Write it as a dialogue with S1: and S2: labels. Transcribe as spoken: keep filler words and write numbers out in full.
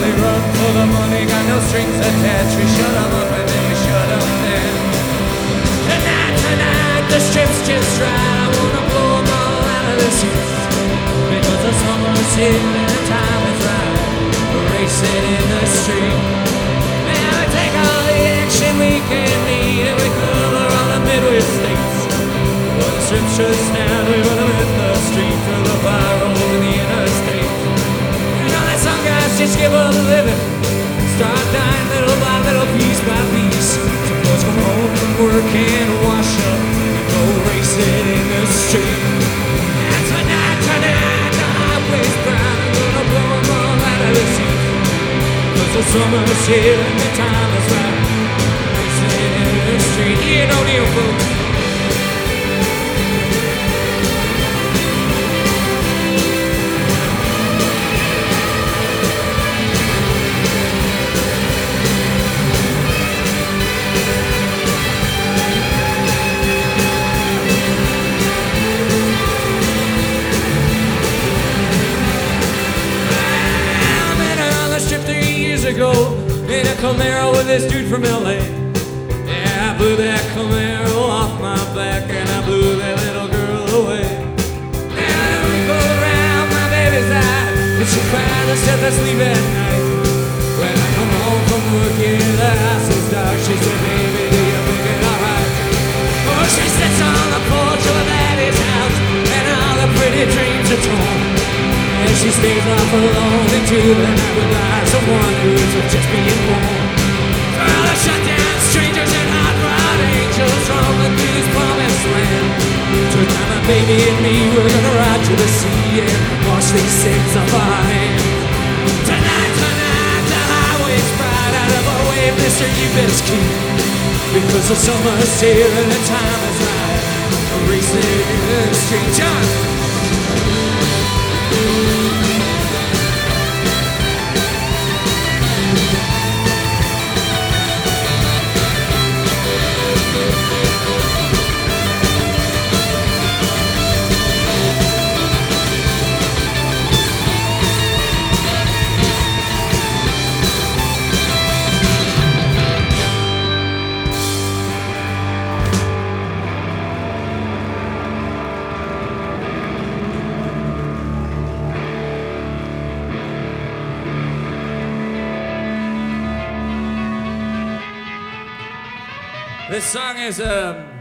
S1: they run for the money, got no strings attached. We shut them up and then we shut them down. Tonight, tonight, the strip's just right. I wanna blow them all out of the seats, because the summer's here and the time is right. We're racing in the street. Man, we take all the action we can need, and we cover all the Midwest states. When the strip shuts down, we run them in the street through the fire hole in the interstate. You know that some guys just give up living, start dying little by little, piece by piece. Some boys come home from work and wash up and go racing in the street. And tonight, tonight, the highway's brown. I'm gonna blow them all out of the seat, 'cause the summer's here and the time is right. Racing in the street. You know Neil, folks. Ago in a Camaro with this dude from L A. Yeah, I blew that Camaro off my back and I blew that little girl away. And I would go around my baby's eye, but she cried herself to sleep at night. When I come home from work, yeah, the house is dark. She said, baby, do you think it alright? Oh, she sits on the porch of her daddy's house, and all the pretty dreams are torn. And she stays off alone into the night with eyes of wonders of just being born. For all the shut down strangers and hot rod angels roaming through this promised land. So now my baby and me, we're gonna ride to the sea and wash these sins off our hands. Tonight, tonight, the highway's bright. Out of our way, mister, you best keep, because the summer's here and the time is right. Racing in the street. John! This song is um,